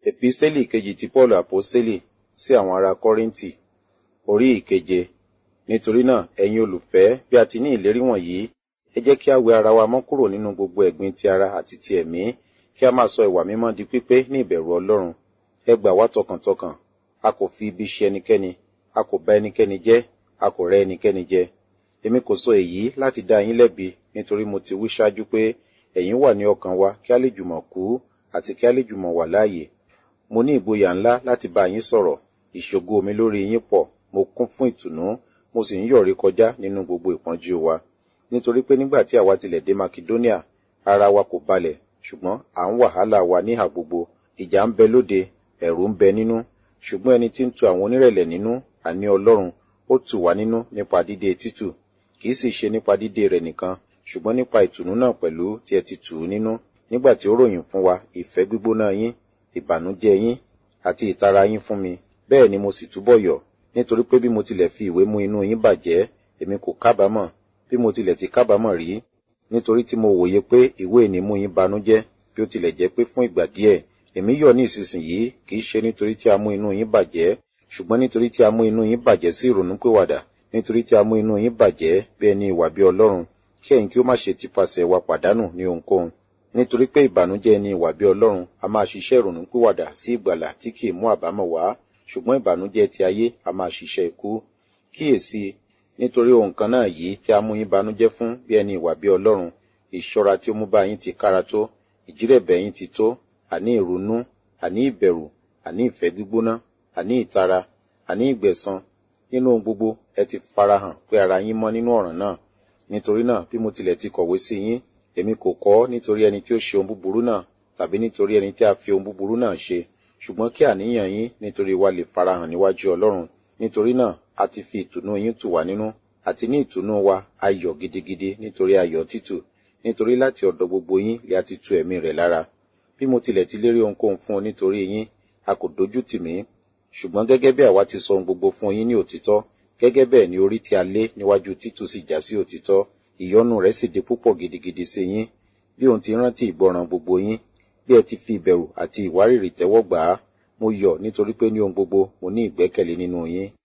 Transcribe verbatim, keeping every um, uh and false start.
Episteli kejì ti Paulu Aposteli sí àwọn ará Kọ́ríńtì, orí ìkeje. Nítorí náà, ẹ̀yin olùfẹ́, bí a ti ní ìlérí wọ̀nyí, ẹ jẹ́ kí a wẹ ara wa mọ́ kúrò nínú gbogbo ẹ̀gbin ti ara àti ti ẹ̀mí, kí a máa sọ ìwà mímọ́ di pípé ní ìbẹ̀rù Ọlọ́run. Ẹ gbà wá tọkàntọkàn, a kò fi ibi ṣe ẹnikẹ́ni, a kò bá ẹnikẹ́ni jẹ́, a kò rẹ́ ẹnikẹ́ni jẹ. Èmi kò sọ èyí láti dá yín lẹ́bi, nítorí mo ti wí ṣáájú pé ẹ̀yin wà ní ọkàn wa kí a lè jùmọ̀ kú àti kí a lè jùmọ̀ wà láàyè. Mo ní ìgboyà ńlá láti bá yín sọ̀rọ̀, ìṣògo mi lórí yín pọ̀, mo kún fún ìtùnú, mo sì ń yọ̀rí kọjá nínú gbogbo ìpọ́njú wa. Nítorí pé nígbà tí àwa tilẹ̀ dé Makedonia, ara wa kò balẹ̀, ṣùgbọ́n à ń wàhálà wa níhà gbogbo. Ìjà ń bẹ lóde, ẹ̀rù ń bẹ nínú, ṣùgbọ́n ẹni tí ń tu àwọn onírẹ̀lẹ̀ nínú, àní Ọlọ́run, ó tù wá nínú nípa dídé Títù, kìí sì ṣe nípa dídé rẹ̀ nìkan, ṣùgbọ́n nípa ìtùnú náà pẹ̀lú tí ẹ ti tù ú nínú, nígbà tí ó ròyìn fún wa ìfẹ́ gbígbóná yín, ìbànújẹ́ yín, àti ìtara yín fún mi. Bẹ́ẹ̀ ni mo sì túbọ̀ yọ̀, nítorí pé bí mo tilẹ̀ fi ìwé mú inú yín bàjẹ́, èmi kò kábàámọ̀, bí mo tilẹ̀ ti kábàámọ̀ rí, nítorí tí mo wòye pé ìwé ìní mú yín banújẹ́, bí ó tilẹ̀ jẹ́ pé fún ìgbà díẹ̀. Èmi yọ̀ ní ìsinsìnyí, kìí ṣe nítorí tí a mú inú yín bàjẹ́, ṣùgbọ́n nítorí tí a mú inú yín bàjẹ́ sí ìrònúpìwàdà, nítorí tí a mú inú yín bàjẹ́ bí ẹni ìwà bí Ọlọ́run, kí ẹ̀yin kí ó má ṣe tipasẹ̀ wa pàdánù ní ohunkóhun. Nítorí pé ìbànújẹ́ ẹni ìwà bí Ọlọ́run a máa ṣiṣẹ́ ìrònúpìwàdà sí ìgbàlà tí kìí mú àbámọ̀ wá, ṣùgbọ́n ìbànújẹ́ ti ayé a máa ṣiṣẹ́ ikú. Kíyèsí, nítorí ohun kan náà yìí tí a mú yín banújẹ́ fún bí ẹni ìwà bí Ọlọ́run, ìṣọ́ra tí ó mú bá yín ti kára tó, ìjírẹ̀bẹ̀ yín ti tó, àní ìrunú, àní ìbẹ̀rù, àní ìfẹ́ gbígbóná, àní ìtara, àní ìgbẹ̀san. Nínú ohun gbogbo ẹ ti farahàn pé ara yín mọ́ nínú ọ̀ràn náà. Nítorí náà, bí mo tilẹ̀ ti kọ̀wé sí yín, èmi kò kọ ọ́ nítorí ẹni tí ó ṣe ohun búburú náà, tàbí nítorí ẹni tí a fi ohun búburú náà ṣe, ṣùgbọ́n kí àníyàn yín nítorí wa lè farahàn níwájú Ọlọ́run. Nítorí náà, a ti fi ìtùnú yín tù wá nínú, àti ní ìtùnú wa a yọ̀ gidigidi nítorí ayọ̀ Títù, nítorí láti ọ̀dọ̀ gbogbo yín lè a ti tu ẹ̀mí rẹ̀ lára. Bí mo tilẹ̀ ti lérí ohunkóhun fún un nítorí yín, a kò dójú tì mí, ṣùgbọ́n gẹ́gẹ́ bí àwa ti sọ ohun gbogbo fún yín ní òtítọ́, gẹ́gẹ́ bẹ́ẹ̀ ni orí tí a lé níwájú Títù sì já sí òtítọ́, ìyọ́nú rẹ̀ sì di púpọ̀ gidigidi sí yín, bí òun ti rántí ìgbọràn gbogbo yín, bí ẹ ti fi ìbẹ̀rù àti ìwárìrì tẹ́wọ́ gbà á. Mo yọ̀ nítorí pé ní ohun gbogbo mo ní ìgbẹ́kẹ̀lé nínú yín.